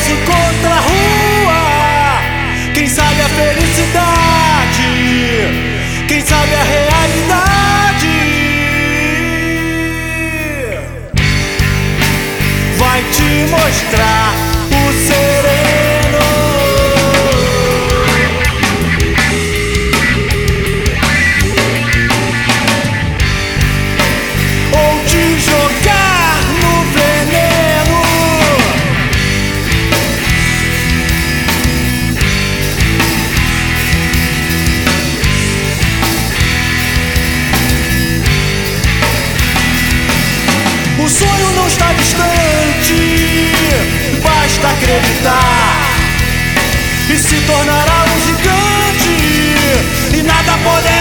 se encontra a rua. Quem sabe a felicidade, quem sabe a realidade, vai te mostrar o sereno, ou te jogar no veneno. O sonho não está distante, basta acreditar e se tornará um gigante, e nada pode